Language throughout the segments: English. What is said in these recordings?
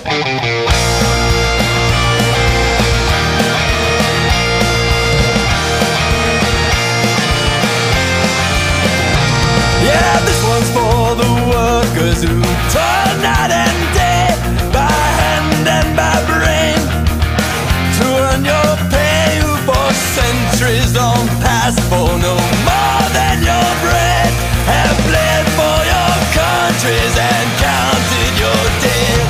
Yeah, this one's for the workers who toil night and day, by hand and by brain, to earn your pay, who for centuries on past for no more than your bread, have bled for your countries and counted your dead.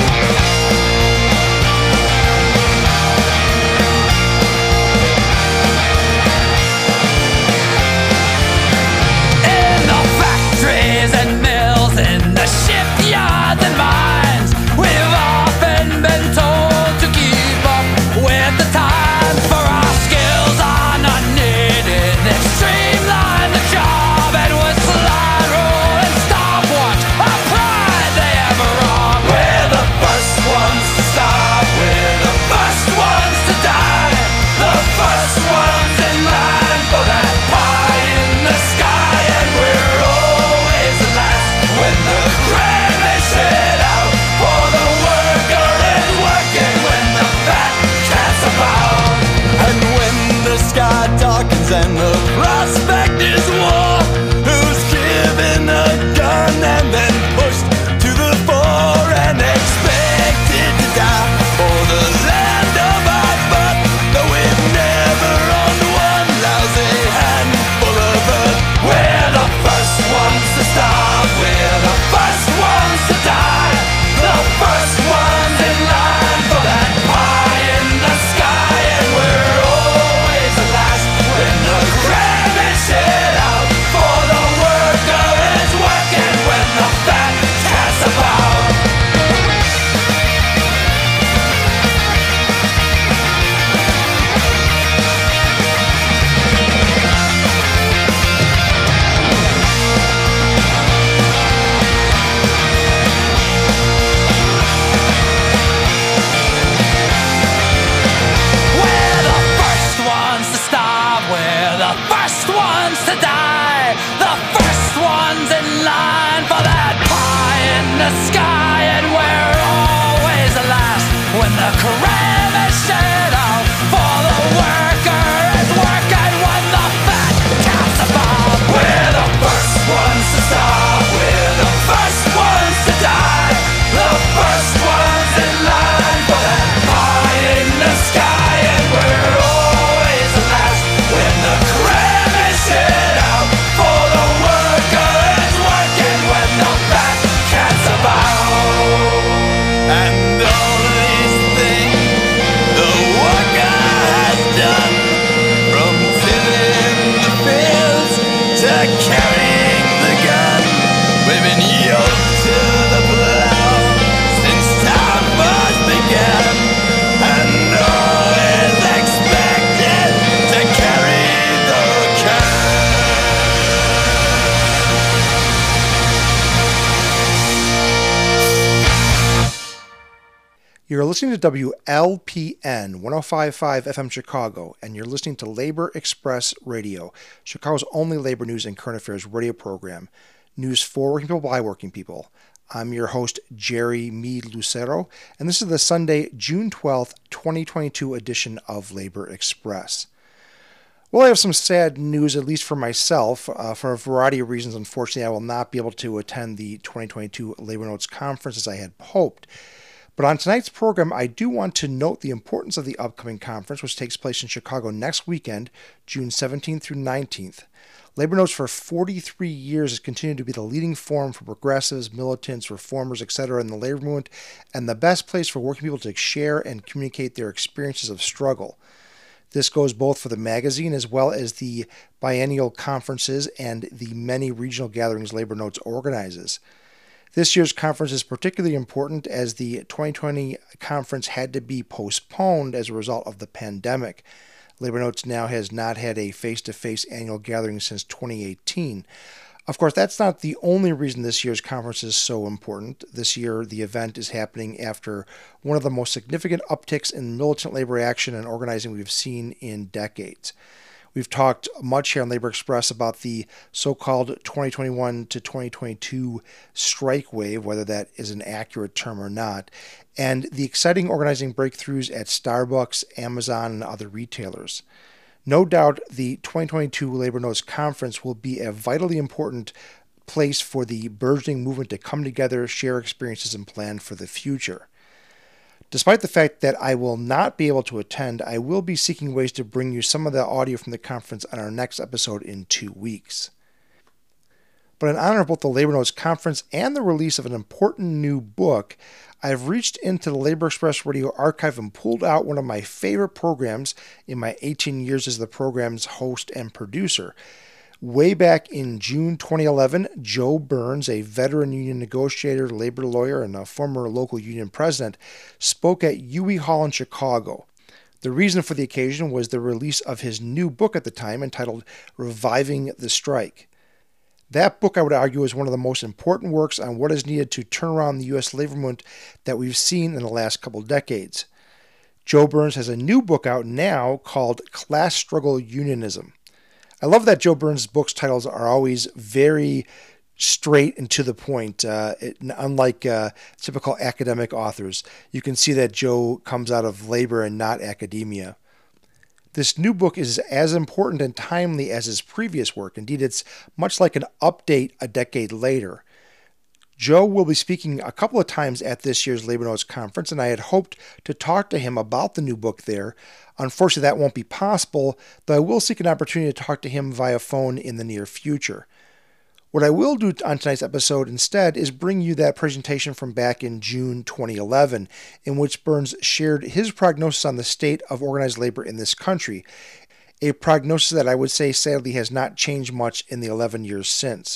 And mills, in the shipyards and mines, we've often been told to keep up with the times, for our skills are not needed. They've streamlined the job and with slide rule and stopwatch, our pride they have wrong. We're the first ones to stop, we're the first ones to die, the first ones in line for that pie in the sky, and we're when the crane is set out, for the worker is working when the fat cat's about. And when the sky darkens and the prospect is war, who's given a gun and then pushed to the fore and expected to die for the land of our birth, though we've never owned one lousy handful of earth. We're the first ones to stop, we're the first ones to die, the first ones in line for that pie in the sky, and we're always the last when the crab is shed out, for the worker is working when the fat cat's about. To die, the first ones in line for that pie in the sky, and we're always the last when the crab is shed out, for the worker is working when the fat cat's about. We're the first ones to stop, we're the first ones to die, the first ones in line for that pie in the sky, and we're always the last when the crab is shed out, for the worker is working when the fat cat's about. And all these things the worker has done, from tilling the fields to carrying the gun, we've been yoked to the plow since time was began, and always expected to carry the can. You're listening to WLPN 105.5 FM Chicago, and you're listening to Labor Express Radio, Chicago's only labor news and current affairs radio program. News for working people by working people. I'm your host, Jerry Meade Lucero, and this is the Sunday, June 12th, 2022 edition of Labor Express. Well, I have some sad news, at least for myself. For a variety of reasons, unfortunately, I will not be able to attend the 2022 Labor Notes Conference as I had hoped. But on tonight's program, I do want to note the importance of the upcoming conference, which takes place in Chicago next weekend, June 17th through 19th. Labor Notes for 43 years has continued to be the leading forum for progressives, militants, reformers, etc. in the labor movement, and the best place for working people to share and communicate their experiences of struggle. This goes both for the magazine as well as the biennial conferences and the many regional gatherings Labor Notes organizes. This year's conference is particularly important as the 2020 conference had to be postponed as a result of the pandemic. Labor Notes now has not had a face-to-face annual gathering since 2018. Of course, that's not the only reason this year's conference is so important. This year, the event is happening after one of the most significant upticks in militant labor action and organizing we've seen in decades. We've talked much here on Labor Express about the so-called 2021 to 2022 strike wave, whether that is an accurate term or not, and the exciting organizing breakthroughs at Starbucks, Amazon, and other retailers. No doubt the 2022 Labor Notes Conference will be a vitally important place for the burgeoning movement to come together, share experiences, and plan for the future. Despite the fact that I will not be able to attend, I will be seeking ways to bring you some of the audio from the conference on our next episode in 2 weeks. But in honor of both the Labor Notes Conference and the release of an important new book, I've reached into the Labor Express Radio archive and pulled out one of my favorite programs in my 18 years as the program's host and producer. Way back in June 2011, Joe Burns, a veteran union negotiator, labor lawyer, and a former local union president, spoke at UWE Hall in Chicago. The reason for the occasion was the release of his new book at the time entitled Reviving the Strike. That book, I would argue, is one of the most important works on what is needed to turn around the U.S. labor movement that we've seen in the last couple decades. Joe Burns has a new book out now called Class Struggle Unionism. I love that Joe Burns' books titles are always very straight and to the point, unlike typical academic authors. You can see that Joe comes out of labor and not academia. This new book is as important and timely as his previous work. Indeed, it's much like an update a decade later. Joe will be speaking a couple of times at this year's Labor Notes Conference, and I had hoped to talk to him about the new book there. Unfortunately, that won't be possible, though I will seek an opportunity to talk to him via phone in the near future. What I will do on tonight's episode instead is bring you that presentation from back in June 2011, in which Burns shared his prognosis on the state of organized labor in this country, a prognosis that I would say sadly has not changed much in the 11 years since.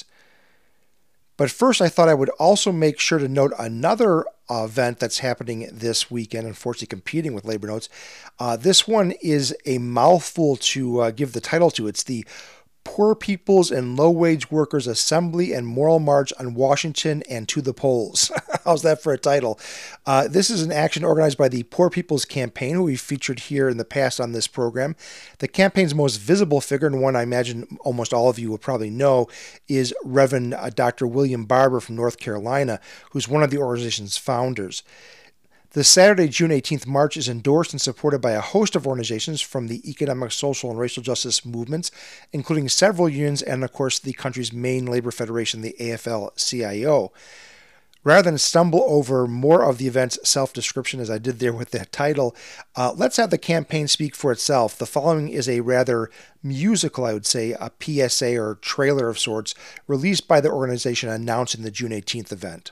But first, I thought I would also make sure to note another event that's happening this weekend, unfortunately competing with Labor Notes. This one is a mouthful to give the title to. It's the Poor People's and Low-Wage Workers Assembly and Moral March on Washington and to the Polls. How's that for a title? This is an action organized by the Poor People's Campaign, who we've featured here in the past on this program. The campaign's most visible figure, and one I imagine almost all of you will probably know, is Reverend Dr. William Barber from North Carolina, who's one of the organization's founders. The Saturday, June 18th march is endorsed and supported by a host of organizations from the economic, social, and racial justice movements, including several unions and, of course, the country's main labor federation, the AFL-CIO. Rather than stumble over more of the event's self-description, as I did there with that title, let's have the campaign speak for itself. The following is a rather musical, I would say, a PSA or trailer of sorts, released by the organization announcing the June 18th event.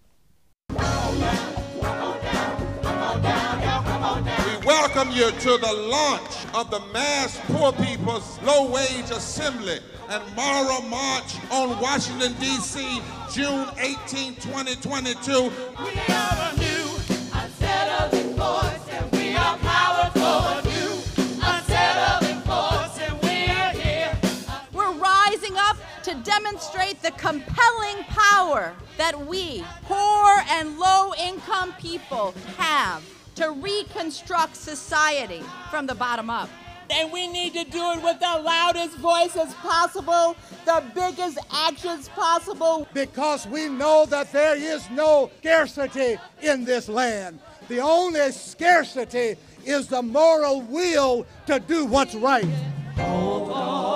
Welcome you to the launch of the Mass Poor People's Low-Wage Assembly and Moral March on Washington, D.C., June 18, 2022. We are a new, unsettling force, and we are powerful. New, unsettling force, and we are here. We're rising up to demonstrate the compelling power that we, poor and low-income people, have to reconstruct society from the bottom up. And we need to do it with the loudest voices possible, the biggest actions possible. Because we know that there is no scarcity in this land. The only scarcity is the moral will to do what's right. Hold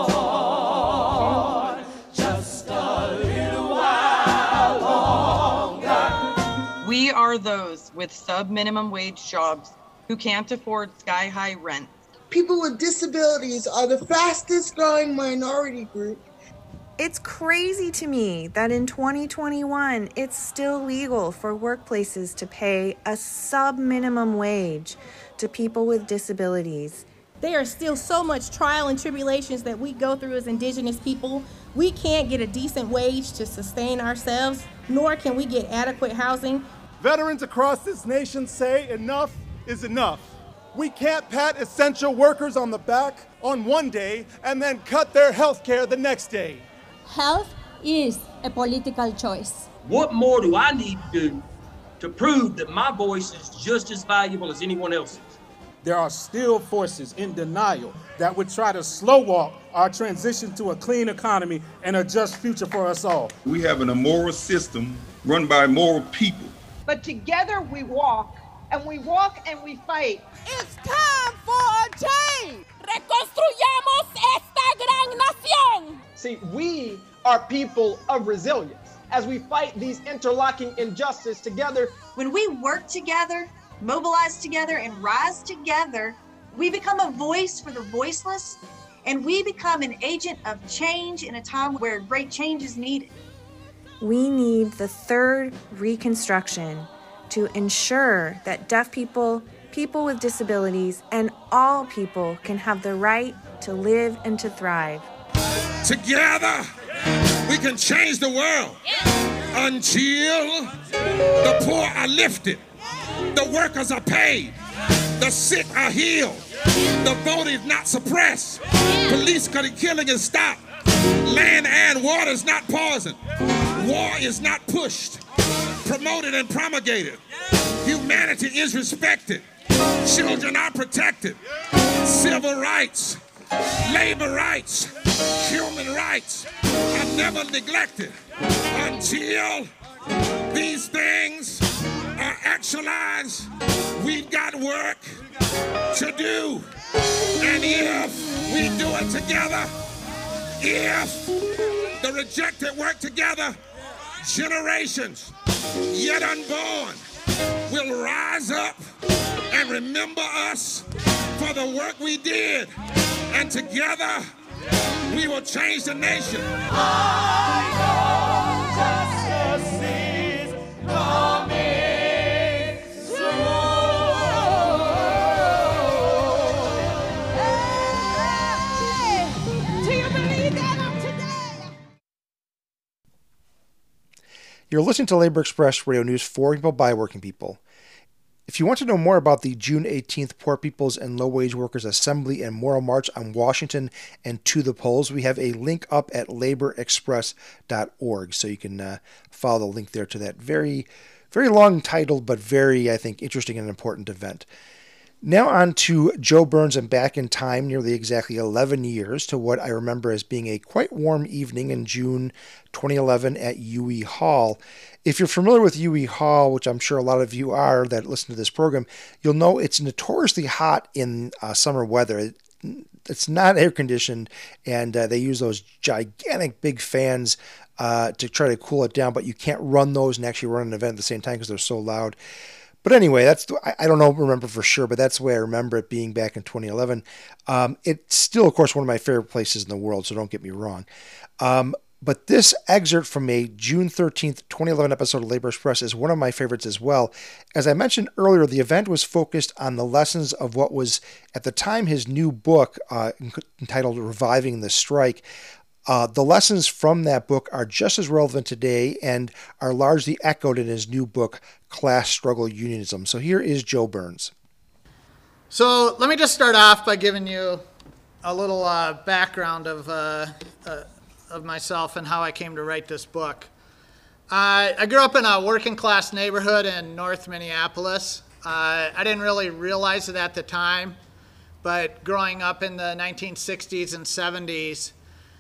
on, just a little while longer. We are those with sub-minimum wage jobs who can't afford sky-high rent. People with disabilities are the fastest growing minority group. It's crazy to me that in 2021, it's still legal for workplaces to pay a sub-minimum wage to people with disabilities. There are still so much trial and tribulations that we go through as Indigenous people. We can't get a decent wage to sustain ourselves, nor can we get adequate housing. Veterans across this nation say enough is enough. We can't pat essential workers on the back on one day and then cut their health care the next day. Health is a political choice. What more do I need to do to prove that my voice is just as valuable as anyone else's? there are still forces in denial that would try to slow walk our transition to a clean economy and a just future for us all. We have an immoral system run by immoral people. But together we walk and we fight. It's time for a change. Reconstruyamos esta gran nación. See, we are people of resilience as we fight these interlocking injustices together. When we work together, mobilize together, and rise together, we become a voice for the voiceless, and we become an agent of change in a time where great change is needed. We need the third Reconstruction to ensure that deaf people, people with disabilities, and all people can have the right to live and to thrive. Together, we can change the world until the poor are lifted, the workers are paid, the sick are healed, the vote is not suppressed, police killing is stopped, land and water is not poisoned, war is not pushed, promoted and promulgated, humanity is respected, children are protected, civil rights, labor rights, human rights are never neglected until these things are actualized. We've got work to do, and if we do it together, if the rejected work together, generations yet unborn will rise up and remember us for the work we did, and together we will change the nation. I know justice is coming soon. Do you believe that of today? You're listening to Labor Express Radio News for people by working people. If you want to know more about the June 18th Poor People's and Low-Wage Workers Assembly and Moral March on Washington and to the polls, we have a link up at laborexpress.org, so you can follow the link there to that very, very long titled but very, I think, interesting and important event. Now on to Joe Burns and Back in Time, nearly exactly 11 years to what I remember as being a quite warm evening in June 2011 at UE Hall. If you're familiar with UE Hall, which I'm sure a lot of you are that listen to this program, you'll know it's notoriously hot in summer weather. It's not air conditioned, and they use those gigantic big fans to try to cool it down, but you can't run those and actually run an event at the same time because they're so loud. But anyway, I don't remember for sure, but that's the way I remember it being back in 2011. It's still, of course, one of my favorite places in the world, so don't get me wrong. But this excerpt from a June 13th, 2011 episode of Labor Express is one of my favorites as well. As I mentioned earlier, the event was focused on the lessons of what was, at the time, his new book entitled Reviving the Strike. The lessons from that book are just as relevant today and are largely echoed in his new book, Class Struggle Unionism. So here is Joe Burns. So let me just start off by giving you a little background of myself and how I came to write this book. I grew up in a working class neighborhood in North Minneapolis. I didn't really realize it at the time, but growing up in the 1960s and 70s,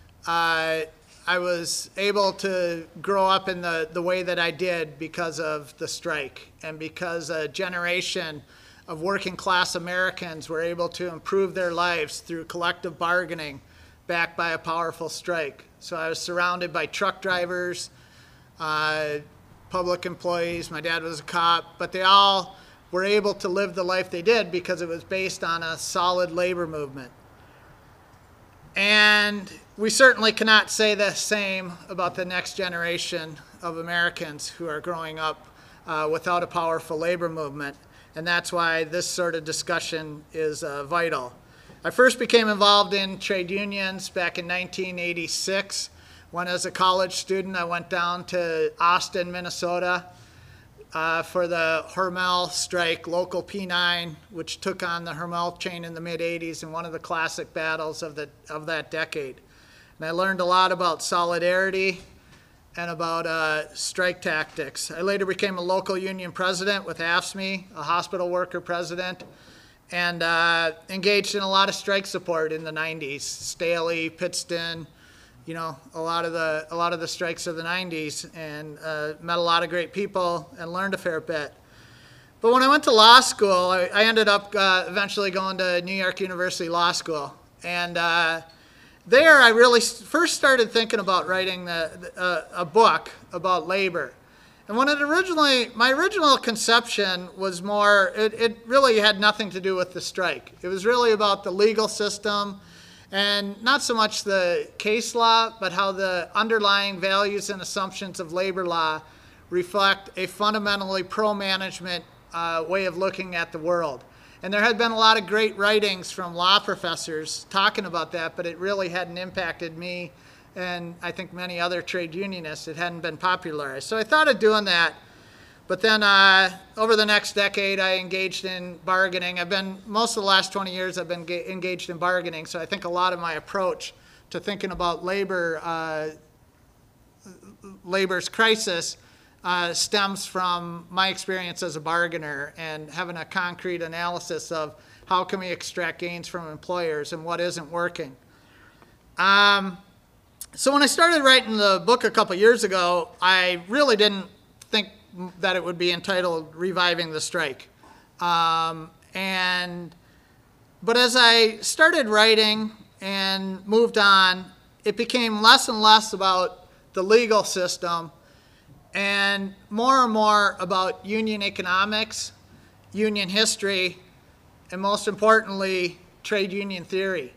I was able to grow up in the way that I did because of the strike and because a generation of working class Americans were able to improve their lives through collective bargaining backed by a powerful strike. So I was surrounded by truck drivers, public employees. My dad was a cop, but they all were able to live the life they did because it was based on a solid labor movement. And we certainly cannot say the same about the next generation of Americans who are growing up without a powerful labor movement. And that's why this sort of discussion is vital. I first became involved in trade unions back in 1986 when, as a college student, I went down to Austin, Minnesota for the Hormel strike, Local P9, which took on the Hormel chain in the mid-'80s and one of the classic battles of that decade. And I learned a lot about solidarity and about strike tactics. I later became a local union president with AFSCME, a hospital worker president, and engaged in a lot of strike support in the 90s. Staley, Pittston, you know, a lot of the strikes of the 90s, and met a lot of great people and learned a fair bit. But when I went to law school, I ended up eventually going to New York University Law School. And there I really first started thinking about writing a book about labor. And when my original conception was more, it really had nothing to do with the strike. It was really about the legal system, and not so much the case law, but how the underlying values and assumptions of labor law reflect a fundamentally pro-management way of looking at the world. And there had been a lot of great writings from law professors talking about that, but it really hadn't impacted me and I think many other trade unionists. It hadn't been popularized. So I thought of doing that. But then over the next decade, I engaged in bargaining. Most of the last 20 years, I've been engaged in bargaining. So I think a lot of my approach to thinking about labor's crisis stems from my experience as a bargainer and having a concrete analysis of how can we extract gains from employers and what isn't working. So when I started writing the book a couple years ago, I really didn't think that it would be entitled Reviving the Strike. But as I started writing and moved on, it became less and less about the legal system and more about union economics, union history, and most importantly, trade union theory.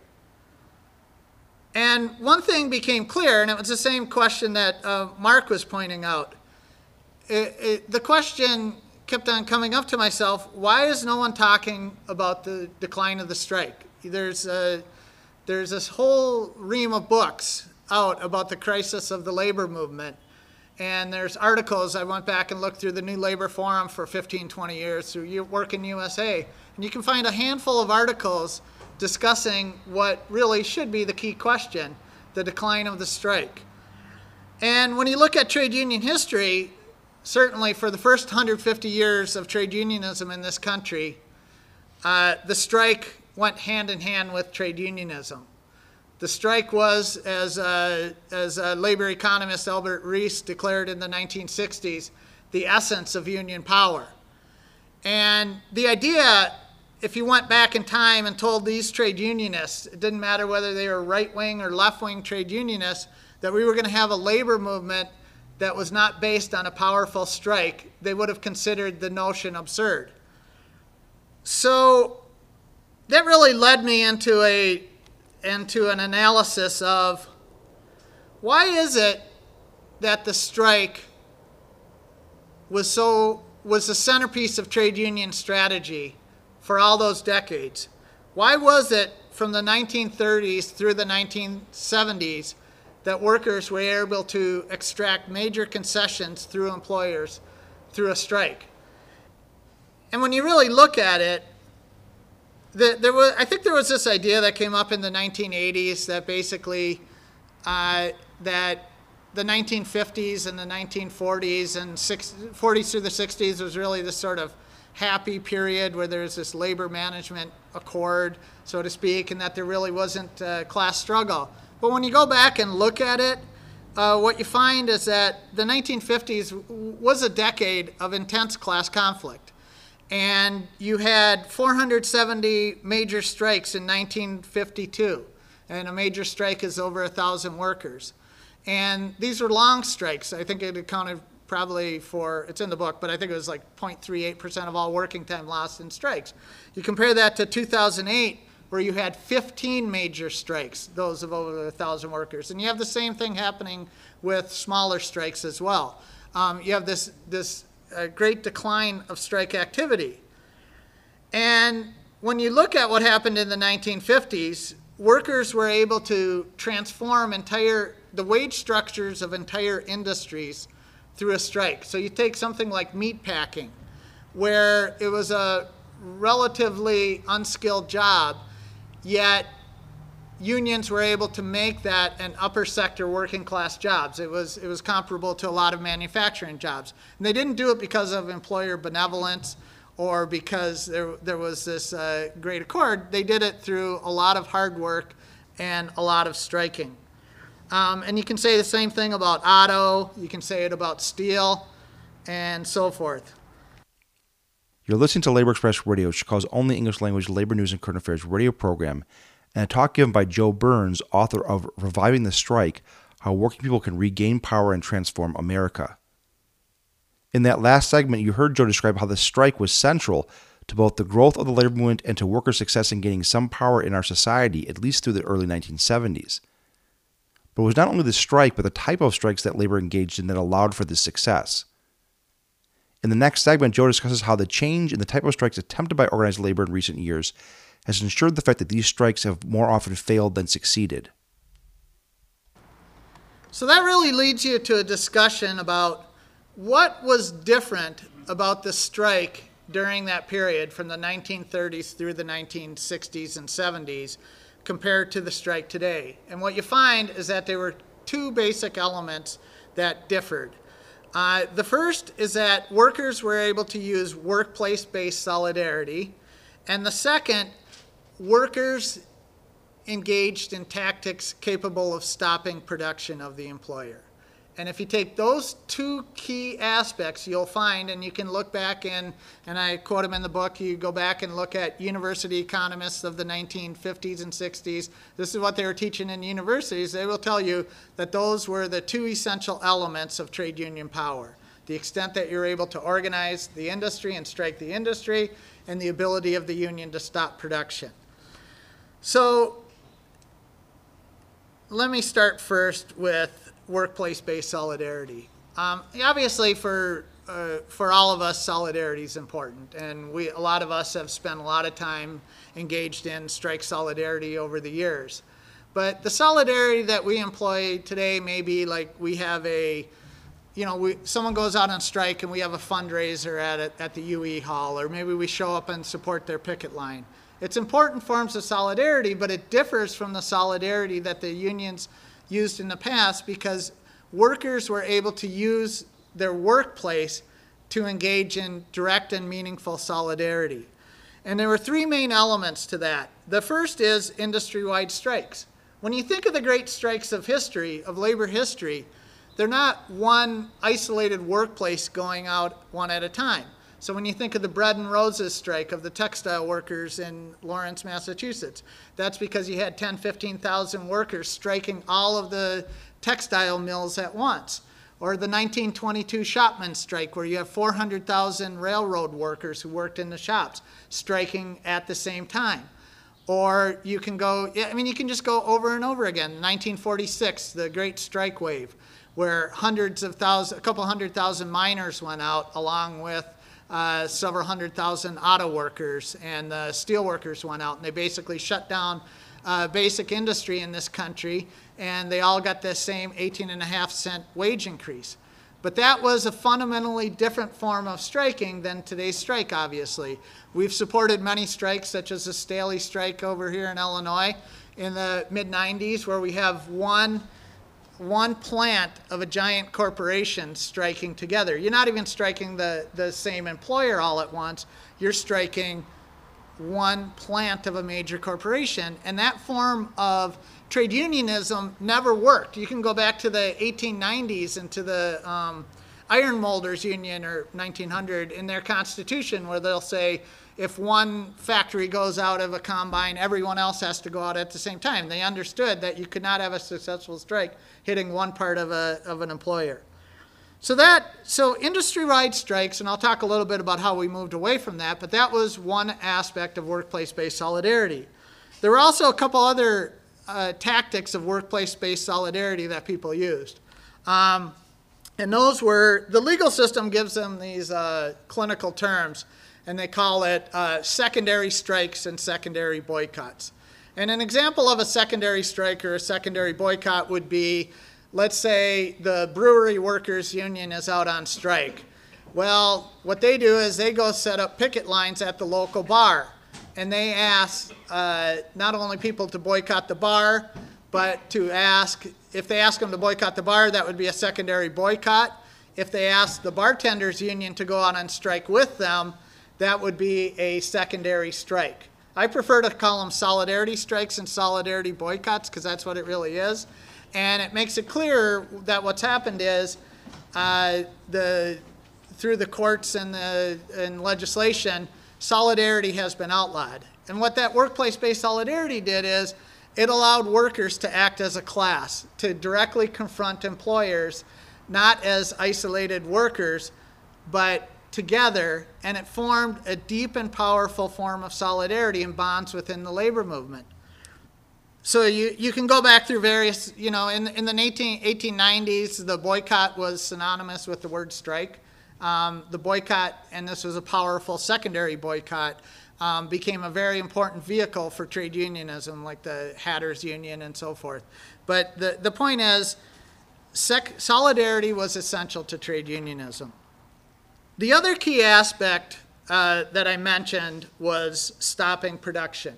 And one thing became clear, and it was the same question that Mark was pointing out. The question kept on coming up to myself, why is no one talking about the decline of the strike? There's this whole ream of books out about the crisis of the labor movement. And there's articles, I went back and looked through the New Labor Forum for 15, 20 years, through Work in USA, and you can find a handful of articles discussing what really should be the key question, the decline of the strike. And when you look at trade union history, certainly for the first 150 years of trade unionism in this country, the strike went hand in hand with trade unionism. The strike was, as labor economist Albert Rees declared in the 1960s, the essence of union power. And the idea, if you went back in time and told these trade unionists, it didn't matter whether they were right-wing or left-wing trade unionists, that we were going to have a labor movement that was not based on a powerful strike, they would have considered the notion absurd. So that really led me into an analysis of why is it that the strike was the centerpiece of trade union strategy for all those decades? Why was it from the 1930s through the 1970s that workers were able to extract major concessions through employers through a strike? And when you really look at it, I think there was this idea that came up in the 1980s that basically that the 1950s and the 1940s and 40s through the 60s was really this sort of happy period where there's this labor management accord, so to speak, and that there really wasn't class struggle. But when you go back and look at it, what you find is that the 1950s was a decade of intense class conflict. And you had 470 major strikes in 1952. And a major strike is over 1,000 workers. And these were long strikes. I think it accounted probably for, it's in the book, but I think it was like 0.38% of all working time lost in strikes. You compare that to 2008, where you had 15 major strikes, those of over 1,000 workers. And you have the same thing happening with smaller strikes as well. You have this great decline of strike activity. And when you look at what happened in the 1950s, workers were able to transform the wage structures of entire industries through a strike. So you take something like meat packing, where it was a relatively unskilled job, yet unions were able to make that an upper sector working class jobs. It was comparable to a lot of manufacturing jobs. And they didn't do it because of employer benevolence or because there was this great accord. They did it through a lot of hard work and a lot of striking. And you can say the same thing about auto, you can say it about steel, and so forth. You're listening to Labor Express Radio, Chicago's only English-language labor news and current affairs radio program, and a talk given by Joe Burns, author of Reviving the Strike, How Working People Can Regain Power and Transform America. In that last segment, you heard Joe describe how the strike was central to both the growth of the labor movement and to workers' success in gaining some power in our society, at least through the early 1970s. But it was not only the strike, but the type of strikes that labor engaged in that allowed for this success. In the next segment, Joe discusses how the change in the type of strikes attempted by organized labor in recent years has ensured the fact that these strikes have more often failed than succeeded. So that really leads you to a discussion about what was different about the strike during that period from the 1930s through the 1960s and 70s compared to the strike today. And what you find is that there were two basic elements that differed. The first is that workers were able to use workplace-based solidarity, and the second, workers engaged in tactics capable of stopping production of the employer. And if you take those two key aspects, you'll find, and you can look back in, and I quote them in the book, you go back and look at university economists of the 1950s and 60s. This is what they were teaching in universities. They will tell you that those were the two essential elements of trade union power. The extent that you're able to organize the industry and strike the industry, and the ability of the union to stop production. So let me start first with workplace-based solidarity. Obviously, for all of us, solidarity is important, and a lot of us have spent a lot of time engaged in strike solidarity over the years. But the solidarity that we employ today may be like we have someone goes out on strike and we have a fundraiser at the UE Hall, or maybe we show up and support their picket line. It's important forms of solidarity, but it differs from the solidarity that the unions used in the past because workers were able to use their workplace to engage in direct and meaningful solidarity. And there were three main elements to that. The first is industry-wide strikes. When you think of the great strikes of history, of labor history, they're not one isolated workplace going out one at a time. So when you think of the Bread and Roses strike of the textile workers in Lawrence, Massachusetts, that's because you had 10,000, 15,000 workers striking all of the textile mills at once. Or the 1922 shopmen's strike, where you have 400,000 railroad workers who worked in the shops striking at the same time. Or you can you can just go over and over again. 1946, the Great Strike Wave, where a couple hundred thousand miners went out along with several 100,000 auto workers, and the steel workers went out, and they basically shut down basic industry in this country, and they all got the same 18.5-cent wage increase. But that was a fundamentally different form of striking than today's strike, obviously. We've supported many strikes, such as the Staley strike over here in Illinois in the mid-90s, where we have one plant of a giant corporation striking together. You're not even striking the same employer all at once. You're striking one plant of a major corporation. And that form of trade unionism never worked. You can go back to the 1890s and to the Iron Molders Union, or 1900, in their constitution, where they'll say, if one factory goes out of a combine, everyone else has to go out at the same time. They understood that you could not have a successful strike hitting one part of an employer. So industry-wide strikes, and I'll talk a little bit about how we moved away from that, but that was one aspect of workplace-based solidarity. There were also a couple other tactics of workplace-based solidarity that people used. And those were, the legal system gives them these clinical terms, and they call it secondary strikes and secondary boycotts. And an example of a secondary strike or a secondary boycott would be, let's say the brewery workers union is out on strike. Well, what they do is they go set up picket lines at the local bar, and they ask not only people to boycott the bar, but to ask, if they ask them to boycott the bar, that would be a secondary boycott. If they ask the bartenders union to go out on strike with them, that would be a secondary strike. I prefer to call them solidarity strikes and solidarity boycotts because that's what it really is. And it makes it clear that what's happened is through the courts and legislation, solidarity has been outlawed. And what that workplace-based solidarity did is it allowed workers to act as a class, to directly confront employers, not as isolated workers, but together, and it formed a deep and powerful form of solidarity and bonds within the labor movement. So you can go back through various, in the 1890s, the boycott was synonymous with the word strike. The boycott, and this was a powerful secondary boycott, became a very important vehicle for trade unionism, like the Hatters Union and so forth. But the point is, solidarity was essential to trade unionism. The other key aspect that I mentioned was stopping production.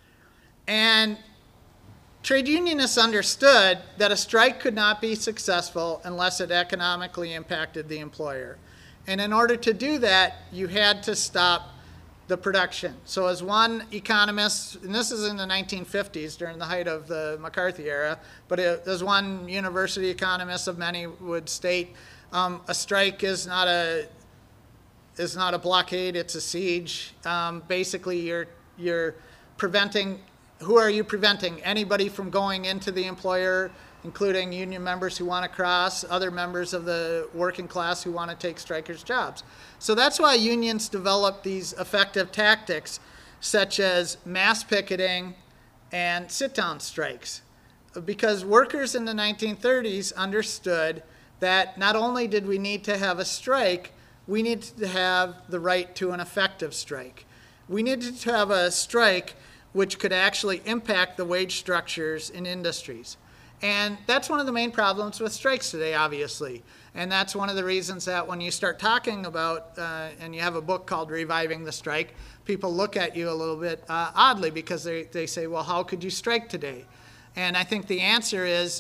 And trade unionists understood that a strike could not be successful unless it economically impacted the employer. And in order to do that, you had to stop the production. So as one economist, and this is in the 1950s during the height of the McCarthy era, but as one university economist of many would state, a strike is not a blockade, it's a siege. Basically, you're preventing. Who are you preventing? Anybody from going into the employer, including union members who want to cross, other members of the working class who want to take strikers' jobs. So that's why unions developed these effective tactics, such as mass picketing and sit-down strikes. Because workers in the 1930s understood that not only did we need to have a strike, we needed to have the right to an effective strike. We needed to have a strike which could actually impact the wage structures in industries. And that's one of the main problems with strikes today, obviously. And that's one of the reasons that when you start talking about, and you have a book called Reviving the Strike, people look at you a little bit oddly because they say, well, how could you strike today? And I think the answer is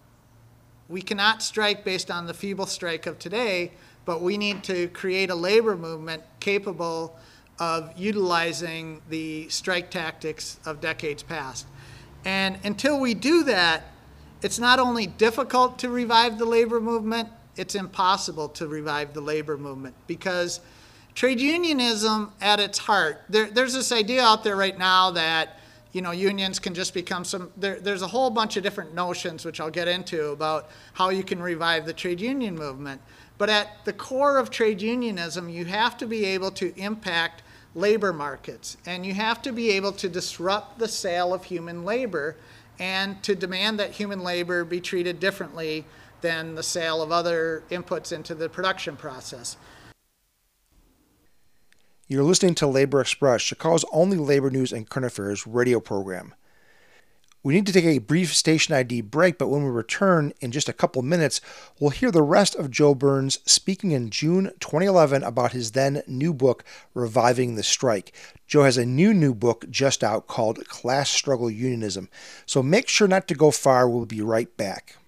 we cannot strike based on the feeble strike of today, but we need to create a labor movement capable of utilizing the strike tactics of decades past. And until we do that, it's not only difficult to revive the labor movement, it's impossible to revive the labor movement because trade unionism at its heart, there's this idea out there right now that unions can just become there's a whole bunch of different notions which I'll get into about how you can revive the trade union movement. But at the core of trade unionism, you have to be able to impact labor markets, and you have to be able to disrupt the sale of human labor and to demand that human labor be treated differently than the sale of other inputs into the production process. You're listening to Labor Express, Chicago's only labor news and current affairs radio program. We need to take a brief station ID break, but when we return in just a couple minutes, we'll hear the rest of Joe Burns speaking in June 2011 about his then new book, Reviving the Strike. Joe has a new book just out called Class Struggle Unionism. So make sure not to go far. We'll be right back.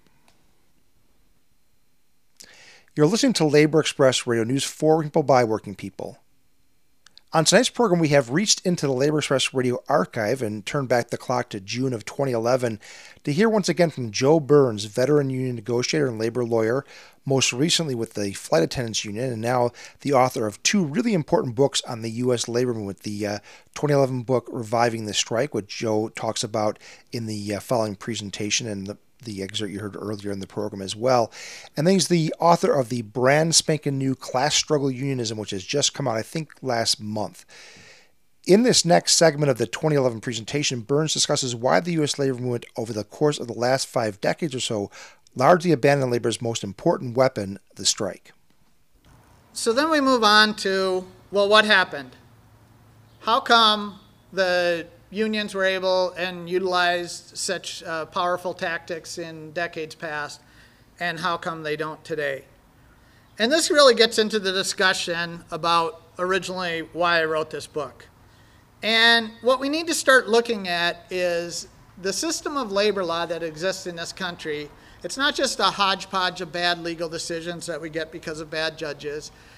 You're listening to Labor Express Radio News for working people by working people. On tonight's program, we have reached into the Labor Express Radio archive and turned back the clock to June of 2011 to hear once again from Joe Burns, veteran union negotiator and labor lawyer, most recently with the Flight Attendants Union, and now the author of two really important books on the U.S. labor movement, the 2011 book, Reviving the Strike, which Joe talks about in the following presentation, and the excerpt you heard earlier in the program as well. And then he's the author of the brand spanking new Class Struggle Unionism, which has just come out, I think, last month. In this next segment of the 2011 presentation, Burns discusses why the U.S. labor movement over the course of the last 5 decades or so largely abandoned labor's most important weapon, the strike. So then we move on to, well, what happened? How come the unions were able and utilized such powerful tactics in decades past, and how come they don't today? And this really gets into the discussion about originally why I wrote this book. And what we need to start looking at is the system of labor law that exists in this country. It's not just a hodgepodge of bad legal decisions that we get because of bad judges.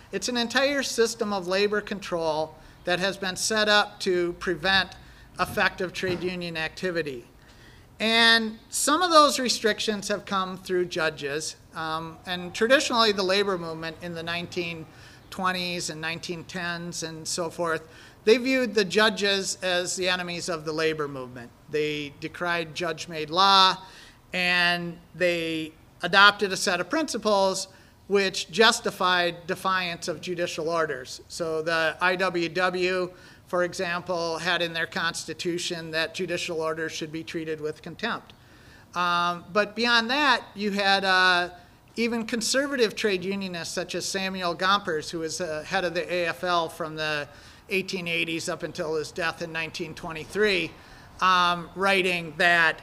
It's an entire system of labor control that has been set up to prevent effective trade union activity. And some of those restrictions have come through judges. And traditionally, the labor movement in the 1920s and 1910s and so forth, they viewed the judges as the enemies of the labor movement. They decried judge-made law, and they adopted a set of principles which justified defiance of judicial orders. So the IWW, for example, had in their constitution that judicial orders should be treated with contempt. But beyond that, you had even conservative trade unionists such as Samuel Gompers, who was head of the AFL from the 1880s up until his death in 1923, writing that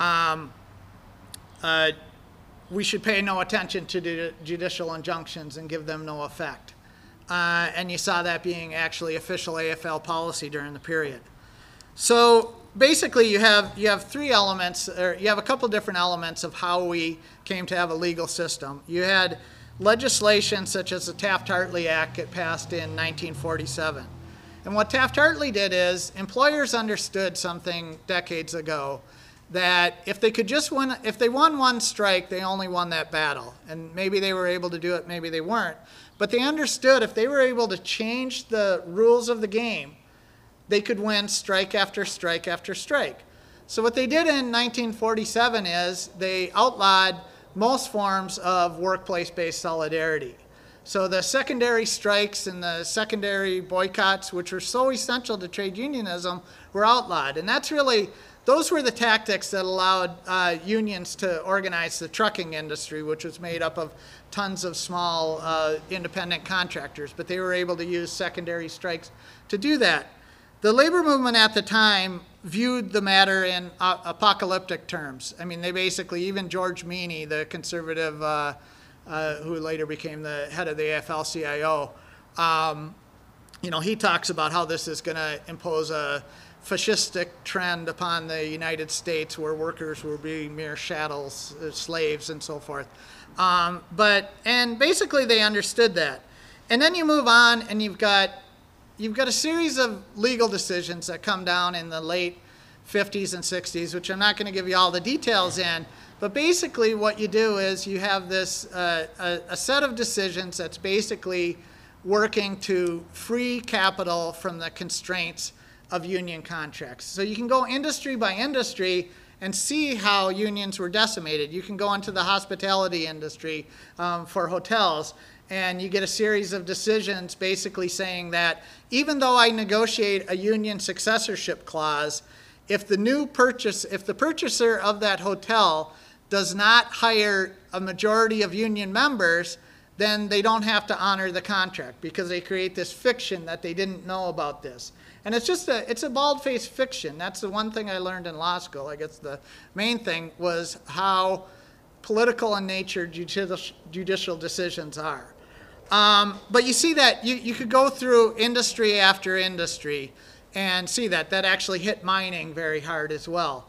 we should pay no attention to judicial injunctions and give them no effect. And you saw that being actually official AFL policy during the period. So basically you have three elements, or you have a couple different elements of how we came to have a legal system. You had legislation such as the Taft-Hartley Act get passed in 1947. And what Taft-Hartley did is employers understood something decades ago, that if they could just win, if they won one strike, they only won that battle. And maybe they were able to do it, maybe they weren't. But they understood if they were able to change the rules of the game, they could win strike after strike after strike. So what they did in 1947 is they outlawed most forms of workplace-based solidarity. So the secondary strikes and the secondary boycotts, which were so essential to trade unionism, were outlawed. And that's really, those were the tactics that allowed unions to organize the trucking industry, which was made up of tons of small independent contractors, but they were able to use secondary strikes to do that. The labor movement at the time viewed the matter in apocalyptic terms. I mean, they basically, even George Meany, the conservative who later became the head of the AFL-CIO, you know, he talks about how this is going to impose a fascistic trend upon the United States where workers will be mere chattels, slaves, and so forth. And basically they understood that. And then you move on and you've got a series of legal decisions that come down in the late 50s and 60s, which I'm not going to give you all the details in, but basically what you do is you have this, a set of decisions that's basically working to free capital from the constraints of union contracts. So you can go industry by industry and see how unions were decimated. You can go into the hospitality industry for hotels, and you get a series of decisions basically saying that even though I negotiate a union successorship clause, if the purchaser of that hotel does not hire a majority of union members, then they don't have to honor the contract because they create this fiction that they didn't know about this. And it's a bald-faced fiction. That's the one thing I learned in law school. I guess the main thing was how political in nature judicial decisions are. But you see that you could go through industry after industry and see that actually hit mining very hard as well.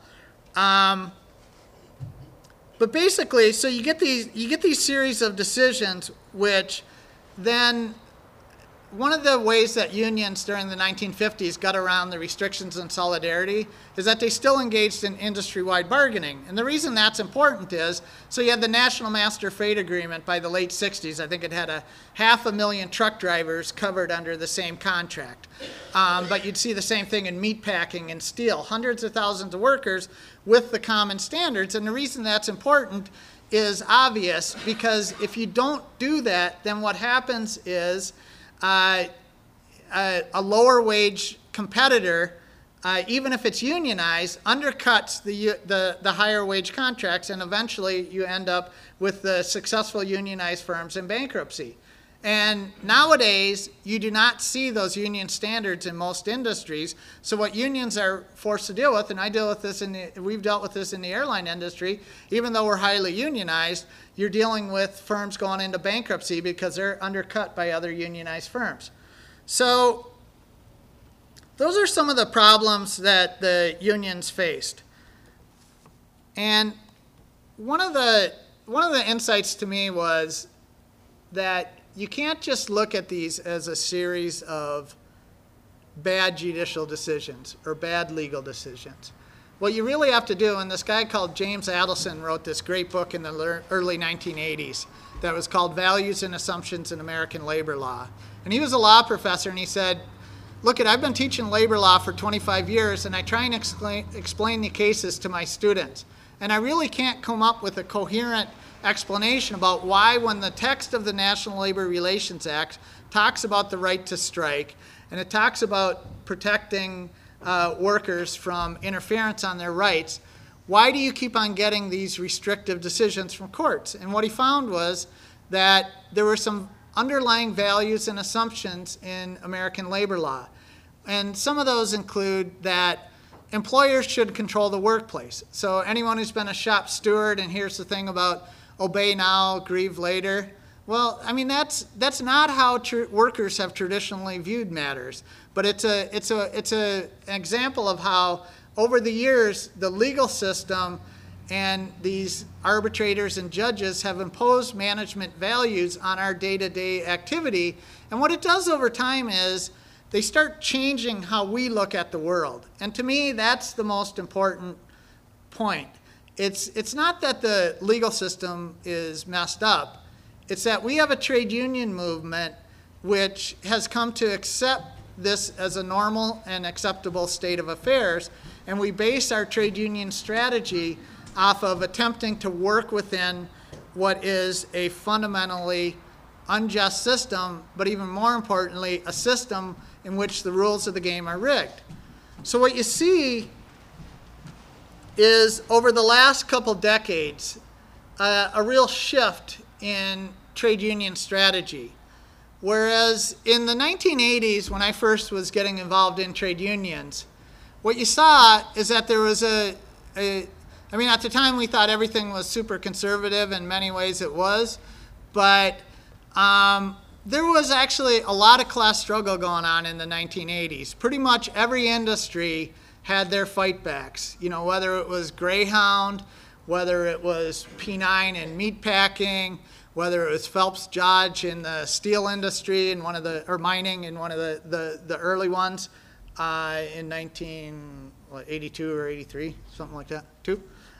But basically, so you get these series of decisions, which then one of the ways that unions during the 1950s got around the restrictions on solidarity is that they still engaged in industry-wide bargaining. And the reason that's important is, so you had the National Master Freight Agreement by the late 60s. I think it had 500,000 truck drivers covered under the same contract. But you'd see the same thing in meatpacking and steel, hundreds of thousands of workers with the common standards. And the reason that's important is obvious, because if you don't do that, then what happens is a lower wage competitor, even if it's unionized, undercuts the higher wage contracts, and eventually you end up with the successful unionized firms in bankruptcy. And nowadays, you do not see those union standards in most industries. So what unions are forced to deal with, and I deal with this we've dealt with this in the airline industry, even though we're highly unionized, you're dealing with firms going into bankruptcy because they're undercut by other unionized firms. So those are some of the problems that the unions faced. And one of the insights to me was that you can't just look at these as a series of bad judicial decisions or bad legal decisions. What you really have to do, and this guy called James Adelson wrote this great book in the early 1980s that was called Values and Assumptions in American Labor Law. And he was a law professor, and he said, look, I've been teaching labor law for 25 years, and I try and explain the cases to my students. And I really can't come up with a coherent explanation about why, when the text of the National Labor Relations Act talks about the right to strike, and it talks about protecting workers from interference on their rights, why do you keep on getting these restrictive decisions from courts? And what he found was that there were some underlying values and assumptions in American labor law. And some of those include that employers should control the workplace. So anyone who's been a shop steward, and here's the thing about obey now, grieve later. Well, I mean, that's not how workers have traditionally viewed matters. But it's an example of how, over the years, the legal system and these arbitrators and judges have imposed management values on our day-to-day activity. And what it does over time is they start changing how we look at the world. And to me, that's the most important point. It's not that the legal system is messed up. It's that we have a trade union movement which has come to accept this as a normal and acceptable state of affairs. And we base our trade union strategy off of attempting to work within what is a fundamentally unjust system, but even more importantly, a system in which the rules of the game are rigged. So what you see is, over the last couple decades, a real shift in trade union strategy. Whereas in the 1980s, when I first was getting involved in trade unions, what you saw is that there was I mean, at the time we thought everything was super conservative. In many ways it was, but there was actually a lot of class struggle going on in the 1980s. Pretty much every industry had their fight backs. You know, whether it was Greyhound, whether it was P9 in meatpacking, whether it was Phelps Dodge in the steel industry in or mining in one of the early ones in 1982 or 83, something like that, too.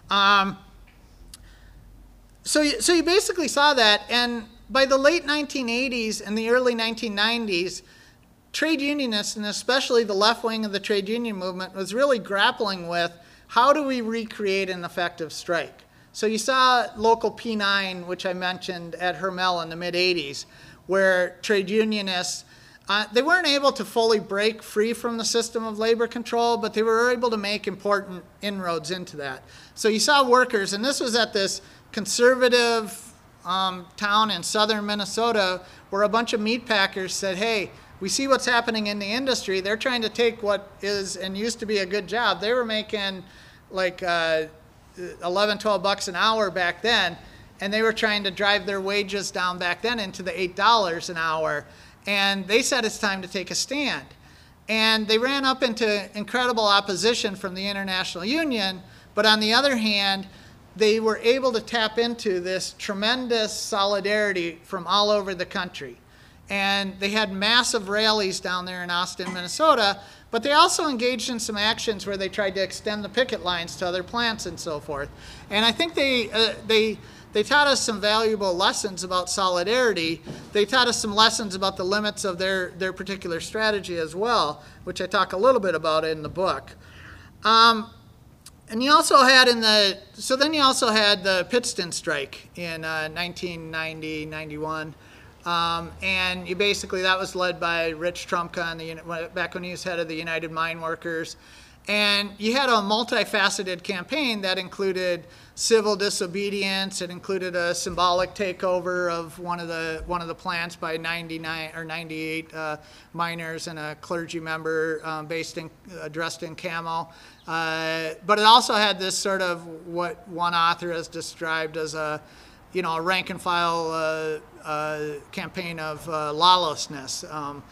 So you basically saw that, and by the late 1980s and the early 1990s, trade unionists, and especially the left wing of the trade union movement, was really grappling with how do we recreate an effective strike. So you saw local P9, which I mentioned at Hermel in the mid-'80s, where trade unionists, they weren't able to fully break free from the system of labor control, but they were able to make important inroads into that. So you saw workers, and this was at this conservative town in southern Minnesota, where a bunch of meat packers said, hey, we see what's happening in the industry. They're trying to take what is and used to be a good job. They were making like $11, $12 an hour back then, and they were trying to drive their wages down back then into the $8 an hour. And they said it's time to take a stand. And they ran up into incredible opposition from the International Union, but on the other hand, they were able to tap into this tremendous solidarity from all over the country. And they had massive rallies down there in Austin, Minnesota, but they also engaged in some actions where they tried to extend the picket lines to other plants and so forth. And I think they taught us some valuable lessons about solidarity. They taught us some lessons about the limits of their particular strategy as well, which I talk a little bit about in the book. And you also had then you also had the Pittston strike in 1990, 91. And you basically, that was led by Rich Trumka back when he was head of the United Mine Workers. And you had a multifaceted campaign that included civil disobedience. It included a symbolic takeover of one of the plants by 99 or 98 miners and a clergy member dressed in camo. But it also had this sort of what one author has described as a rank and file campaign of lawlessness.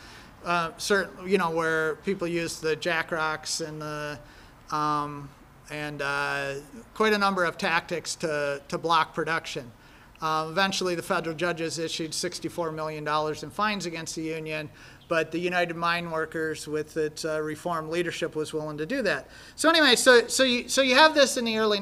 Where people use the jack rocks and quite a number of tactics to block production. Eventually, the federal judges issued $64 million in fines against the union, but the United Mine Workers, with its reform leadership, was willing to do that. So anyway, so you have this in the early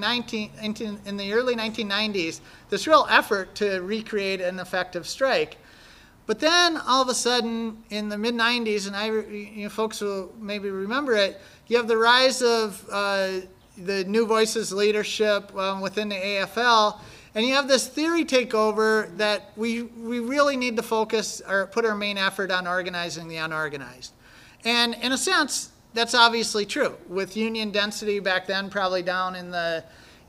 1990s, this real effort to recreate an effective strike. But then all of a sudden, in the mid-90s, and folks will maybe remember it, you have the rise of the New Voices leadership within the AFL, and you have this theory take over that we really need to focus or put our main effort on organizing the unorganized. And in a sense, that's obviously true. With union density back then probably down in the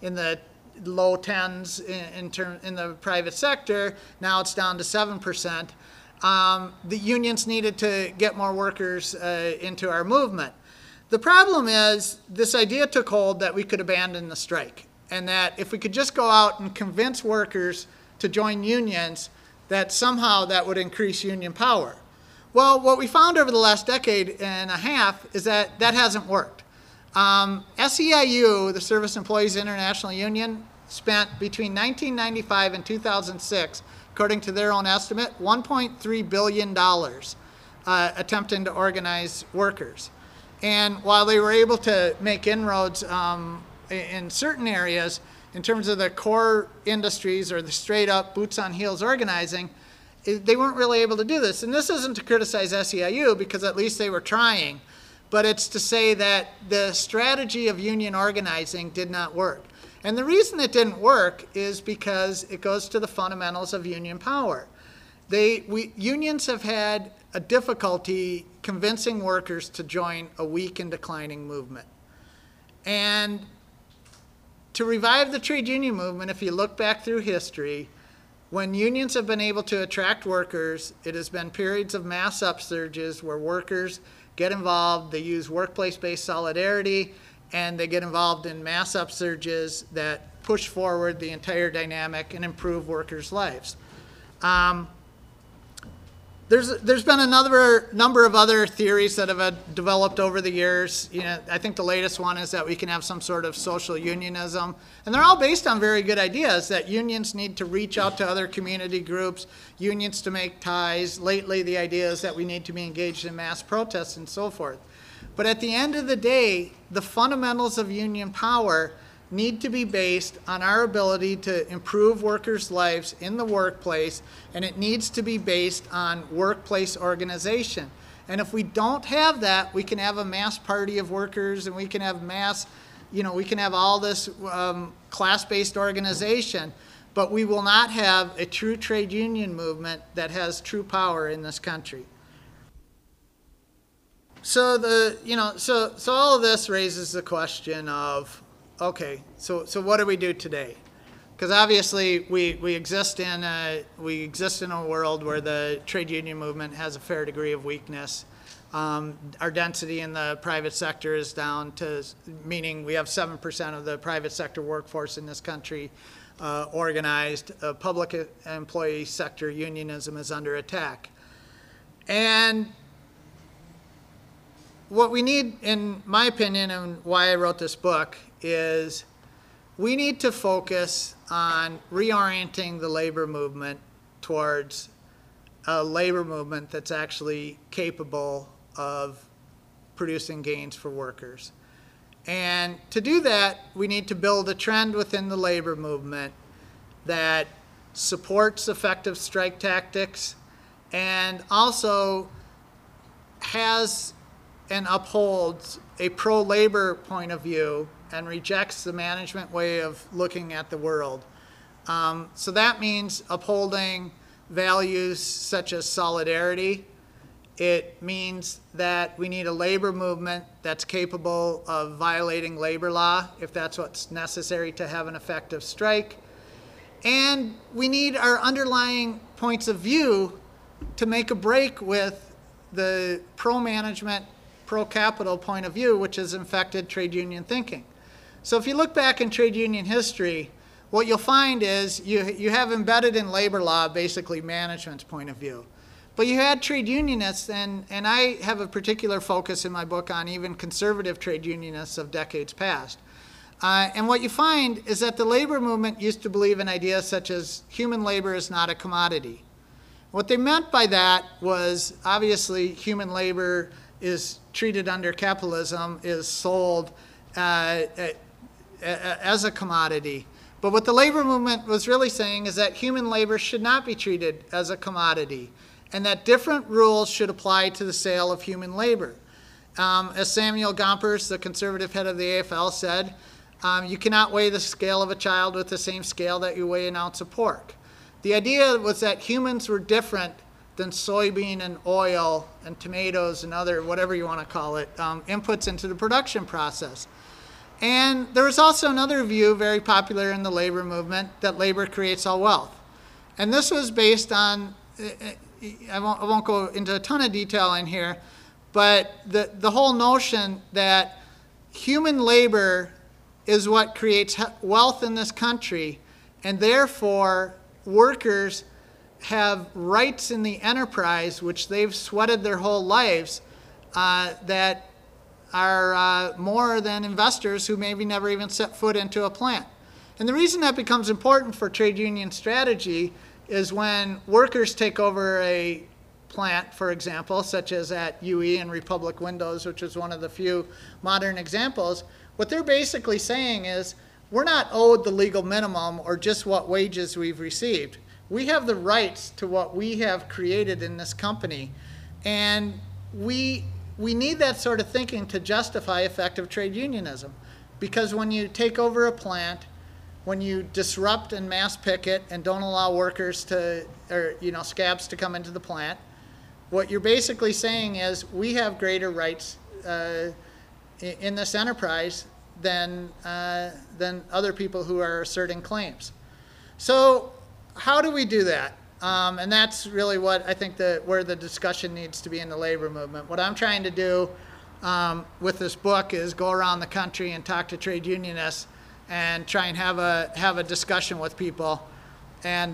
low 10s in the private sector, now it's down to 7%. The unions needed to get more workers into our movement. The problem is this idea took hold that we could abandon the strike, and that if we could just go out and convince workers to join unions, that somehow that would increase union power. Well, what we found over the last decade and a half is that that hasn't worked. SEIU, the Service Employees International Union, spent between 1995 and 2006, according to their own estimate, $1.3 billion attempting to organize workers. And while they were able to make inroads in certain areas, in terms of the core industries or the straight up boots on heels organizing, they weren't really able to do this. And this isn't to criticize SEIU, because at least they were trying, but it's to say that the strategy of union organizing did not work. And the reason it didn't work is because it goes to the fundamentals of union power. Unions have had a difficulty convincing workers to join a weak and declining movement. And to revive the trade union movement, if you look back through history, when unions have been able to attract workers, it has been periods of mass upsurges where workers get involved, they use workplace-based solidarity, and they get involved in mass upsurges that push forward the entire dynamic and improve workers' lives. There's been another number of other theories that have developed over the years. I think the latest one is that we can have some sort of social unionism. And they're all based on very good ideas, that unions need to reach out to other community groups, unions to make ties. Lately, the idea is that we need to be engaged in mass protests and so forth. But at the end of the day, the fundamentals of union power need to be based on our ability to improve workers' lives in the workplace, and it needs to be based on workplace organization. And if we don't have that, we can have a mass party of workers, and we can have mass, we can have all this class-based organization, but we will not have a true trade union movement that has true power in this country. So so all of this raises the question of, okay, so what do we do today? Because obviously we exist in a world where the trade union movement has a fair degree of weakness. Our density in the private sector is down to, meaning we have 7% of the private sector workforce in this country organized. Public employee sector unionism is under attack. And what we need, in my opinion, and why I wrote this book, is we need to focus on reorienting the labor movement towards a labor movement that's actually capable of producing gains for workers. And to do that, we need to build a trend within the labor movement that supports effective strike tactics and also has and upholds a pro-labor point of view and rejects the management way of looking at the world. So that means upholding values such as solidarity. It means that we need a labor movement that's capable of violating labor law if that's what's necessary to have an effective strike. And we need our underlying points of view to make a break with the pro-management, pro-capital point of view, which has infected trade union thinking. So if you look back in trade union history, what you'll find is you have embedded in labor law basically management's point of view. But you had trade unionists, and I have a particular focus in my book on even conservative trade unionists of decades past. And what you find is that the labor movement used to believe in ideas such as human labor is not a commodity. What they meant by that was obviously human labor is treated under capitalism, is sold as a commodity. But what the labor movement was really saying is that human labor should not be treated as a commodity, and that different rules should apply to the sale of human labor. As Samuel Gompers, the conservative head of the AFL, said, you cannot weigh the scale of a child with the same scale that you weigh an ounce of pork. The idea was that humans were different than soybean and oil and tomatoes and other, whatever you want to call it, inputs into the production process. And there was also another view, very popular in the labor movement, that labor creates all wealth. And this was based on, I won't go into a ton of detail in here, but the whole notion that human labor is what creates wealth in this country, and therefore workers have rights in the enterprise which they've sweated their whole lives that are more than investors who maybe never even set foot into a plant. And the reason that becomes important for trade union strategy is when workers take over a plant, for example, such as at UE and Republic Windows, which is one of the few modern examples, what they're basically saying is, we're not owed the legal minimum or just what wages we've received. We have the rights to what we have created in this company. And we need that sort of thinking to justify effective trade unionism. Because when you take over a plant, when you disrupt and mass picket and don't allow workers to, or scabs to come into the plant, what you're basically saying is we have greater rights in this enterprise than other people who are asserting claims. So how do we do that? And that's really what I think where the discussion needs to be in the labor movement. What I'm trying to do with this book is go around the country and talk to trade unionists and try and have a discussion with people. And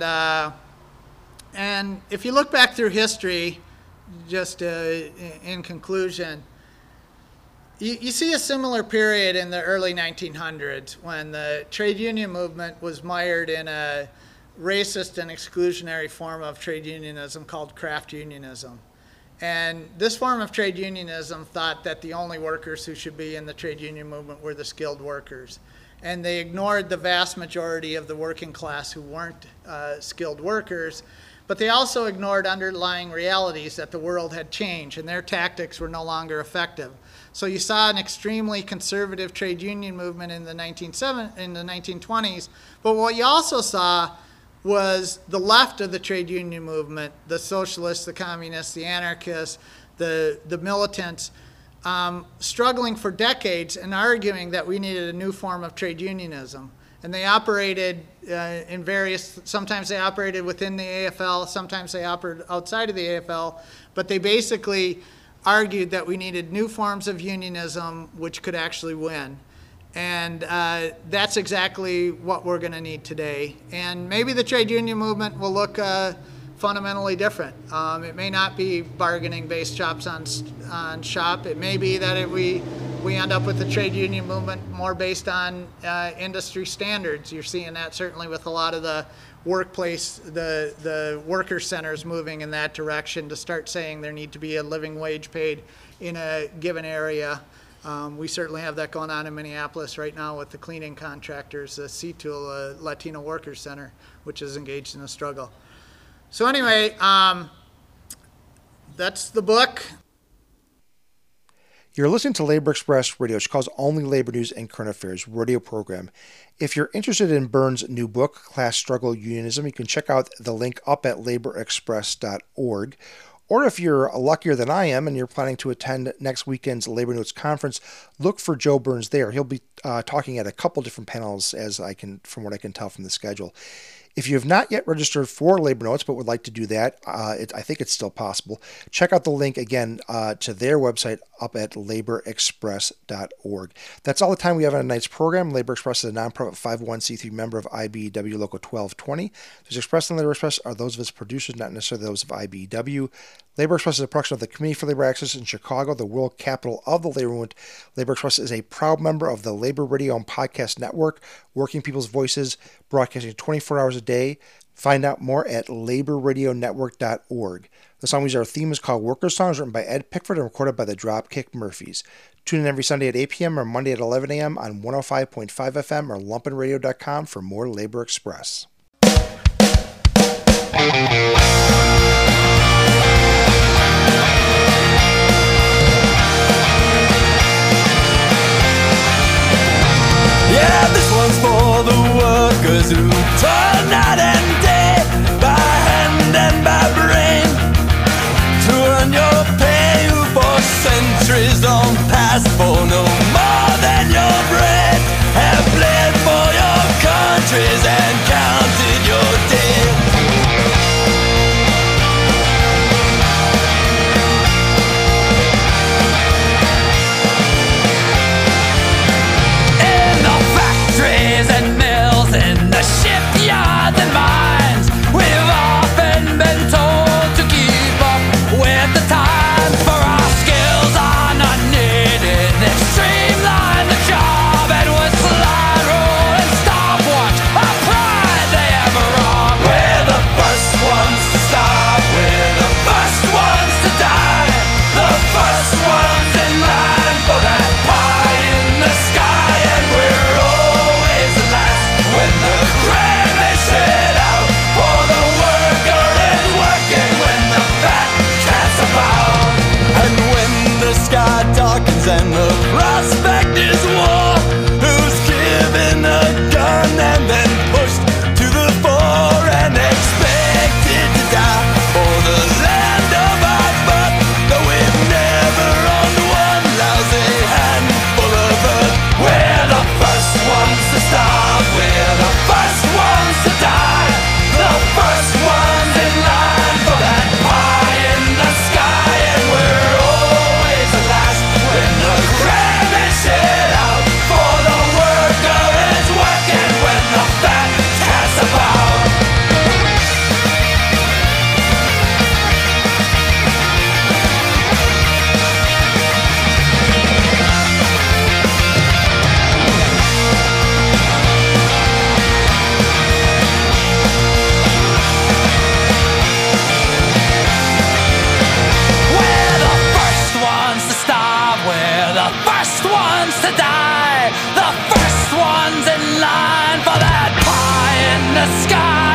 if you look back through history, just in conclusion, you see a similar period in the early 1900s when the trade union movement was mired in a racist and exclusionary form of trade unionism called craft unionism. And this form of trade unionism thought that the only workers who should be in the trade union movement were the skilled workers. And they ignored the vast majority of the working class who weren't skilled workers. But they also ignored underlying realities that the world had changed and their tactics were no longer effective. So you saw an extremely conservative trade union movement in the 1920s. But what you also saw was the left of the trade union movement, the socialists, the communists, the anarchists, the militants, struggling for decades and arguing that we needed a new form of trade unionism. And they operated in various, sometimes they operated within the AFL, sometimes they operated outside of the AFL, but they basically argued that we needed new forms of unionism which could actually win. And that's exactly what we're going to need today. And maybe the trade union movement will look fundamentally different. It may not be bargaining-based chops on shop. It may be that we end up with the trade union movement more based on industry standards. You're seeing that certainly with a lot of the workplace, the worker centers moving in that direction to start saying there need to be a living wage paid in a given area. We certainly have that going on in Minneapolis right now with the cleaning contractors, the CTOOL, Latino Workers Center, which is engaged in a struggle. So anyway, that's the book. You're listening to Labor Express Radio, Chicago's only labor news and current affairs radio program. If you're interested in Burns' new book, Class Struggle Unionism, you can check out the link up at laborexpress.org. Or if you're luckier than I am and you're planning to attend next weekend's Labor Notes Conference, look for Joe Burns there. He'll be talking at a couple different panels from what I can tell from the schedule. If you have not yet registered for Labor Notes but would like to do that, I think it's still possible. Check out the link again to their website up at laborexpress.org. That's all the time we have on tonight's program. Labor Express is a nonprofit 501c3 member of IBEW Local 1220. Those expressed on Labor Express are those of its producers, not necessarily those of IBEW. Labor Express is a production of the Committee for Labor Access in Chicago, the world capital of the labor movement. Labor Express is a proud member of the Labor Radio and Podcast Network, working people's voices, broadcasting 24 hours a day. Find out more at laborradionetwork.org. The song we use our theme is called Workers' Songs, written by Ed Pickford and recorded by the Dropkick Murphys. Tune in every Sunday at 8 p.m. or Monday at 11 a.m. on 105.5 FM or lumpenradio.com for more Labor Express. Yeah, this one's for the workers who toil night and day, by hand and by brain, to earn your pay, who for centuries don't pass for no more than your bread, have bled for your countries and counted your days. And mills in the shipyards and mines, we've often been told to keep up with the times, for our skills are not needed. They've streamlined the job and with slide rule and stopwatch, our pride they have wrong. We're the first ones to start, we're the first ones to die, the first ones in line for that pie in the sky, and we're when the grain is set out for the worker is working, when the fat cat's about, and when the sky darkens and the prospect is war, who's given a gun and then pushed to the fore and expected to die for the land of our birth, though we've never owned one lousy handful of earth. We're the first ones to starve, we're the first ones to die, the first ones in line for that pie in the sky, and we're always the last when the grab is set out for the worker is working, when the fat cat's about. To die, the first ones in line for that pie in the sky.